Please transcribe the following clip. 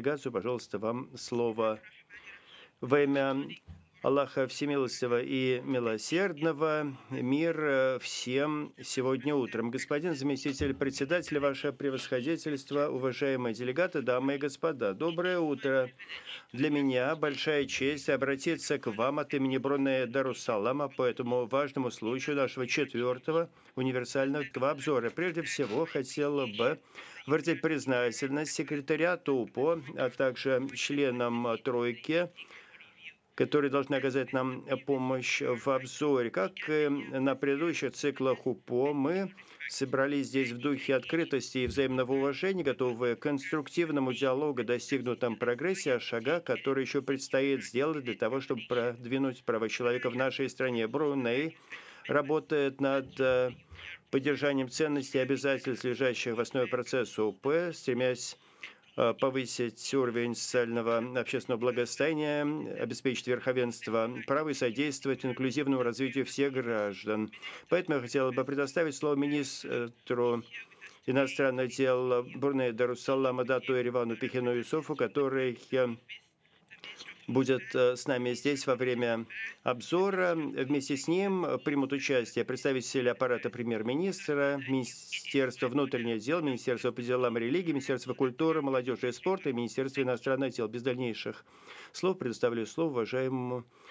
делегацию. Пожалуйста, вам слово. Во имя Аллаха Всемилостивого и Милосердного, мир всем сегодня утром. Господин заместитель председателя, ваше превосходительство, уважаемые делегаты, дамы и господа, доброе утро. Для меня большая честь обратиться к вам от имени Бруне Даруссалама по этому важному случаю нашего четвертого универсального обзора. Прежде всего, хотела бы выразить признательность секретариату УПО, а также членам тройки, которые должны оказать нам помощь в обзоре. Как и на предыдущих циклах УПО, мы собрались здесь в духе открытости и взаимного уважения, готовые к конструктивному диалогу, достигнутом прогрессе, о шагах, которые еще предстоит сделать для того, чтобы продвинуть права человека в нашей стране. Бруней работает над поддержанием ценностей и обязательств, лежащих в основе процесса УП, стремясь повысить уровень социального общественного благосостояния, обеспечить верховенство права и содействовать инклюзивному развитию всех граждан. Поэтому я хотела бы предоставить слово министру иностранных дел Брунея Даруссалама Дату Эривану Пихину Юсуфу, который будет с нами здесь во время обзора. Вместе с ним примут участие представители аппарата премьер-министра, Министерства внутренних дел, Министерства по делам религии, Министерства культуры, молодежи и спорта и Министерства иностранных дел. Без дальнейших слов предоставляю слово уважаемому